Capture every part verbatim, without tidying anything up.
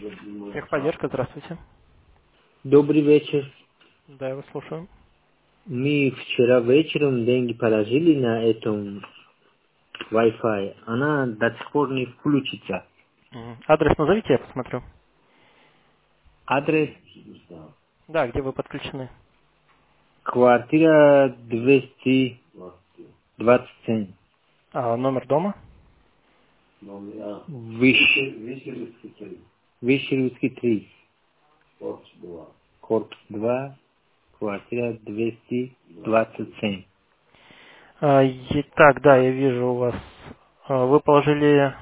Техподдержка, здравствуйте. Добрый вечер. Да, я вас слушаю. Мы вчера вечером деньги положили на этом Wi-Fi. Она до сих пор не включится. Мгм. Адрес назовите, я посмотрю. Адрес Да, где вы подключены. квартира двести двадцать семь. А номер дома? Выше. Вишерский три. Корпус два. Квартира двести двадцать семь. А, Итак, да, я вижу у вас. а, Вы положили...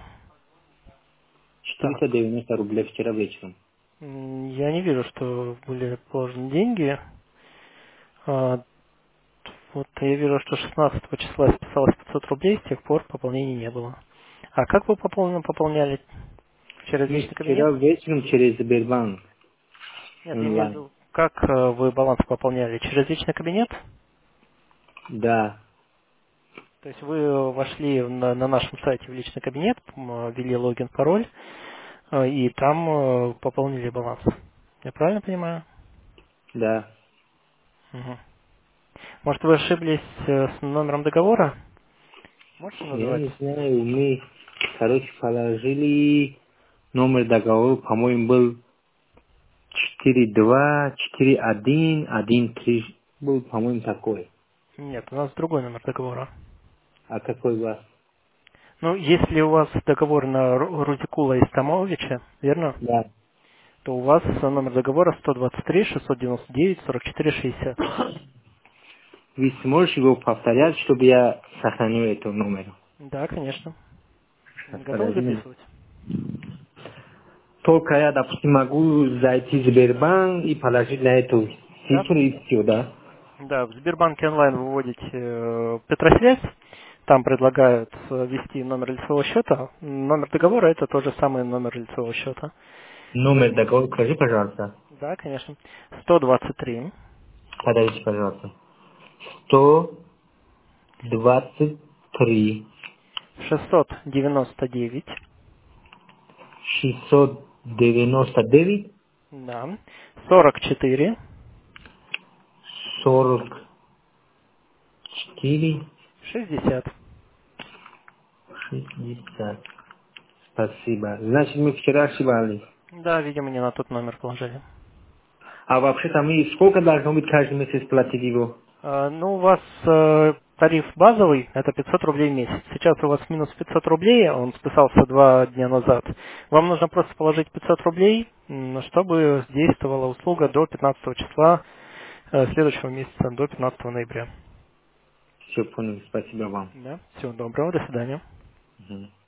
Так, четыреста девяносто рублей вчера вечером. м, я не вижу, что были положены деньги. А, Вот я вижу, что шестнадцатого числа списалось пятьсот рублей, с тех пор пополнений не было. А как вы пополнили, пополняли? Через Мы личный кабинет? вчера вечером через Сбербанк Нет, я имею в онлайн. виду, как э, вы баланс пополняли? Через личный кабинет? Да, То есть вы вошли на, на нашем сайте в личный кабинет, м, ввели логин, пароль, э, и там э, пополнили баланс. Я правильно понимаю? да. Мгм. Может, вы ошиблись э, с номером договора? Можете Я назвать? не знаю, мы, короче, положили номер договора, по-моему, был четыре два четыре один один три. Был, по-моему, такой. Нет, у нас другой номер договора. А какой у вас? Ну, если у вас договор на Ру- Рудикула и Стамовича, верно, Да. то у вас э, номер договора сто двадцать три шестьсот девяносто девять сорок четыре шестьдесят. Вы сможете его повторять, чтобы я сохранил этот номер? Да, конечно. Сейчас, Готовы подожди минуту. записывать? Только я, допустим, могу зайти в Сбербанк и положить на эту Да, цифру и все, да? Да, в Сбербанке онлайн вы вводите э, Петросвязь, там предлагают э, ввести номер лицевого счета. Номер договора это тот же самый номер лицевого счета. Вы Номер сможете? договора, скажи, пожалуйста. Да, конечно. сто двадцать три Подождите, пожалуйста. сто двадцать три шестьсот девяносто девять, шестьсот девяносто девять да, сорок четыре сорок четыре шестьдесят. шестьдесят. Спасибо. Значит, мы вчера ошибались. Да, видимо, не на тот номер положили. А вообще-то мы сколько должно быть каждый месяц платить его? А, Ну, у вас э, тариф базовый, это пятьсот рублей в месяц. Сейчас у вас минус пятьсот рублей, он списался два дня назад. Вам нужно просто положить пятьсот рублей, м, чтобы действовала услуга до пятнадцатого числа э, следующего месяца, до пятнадцатого ноября. Все понял. Спасибо вам. Да? Всего доброго, до свидания. Мгм.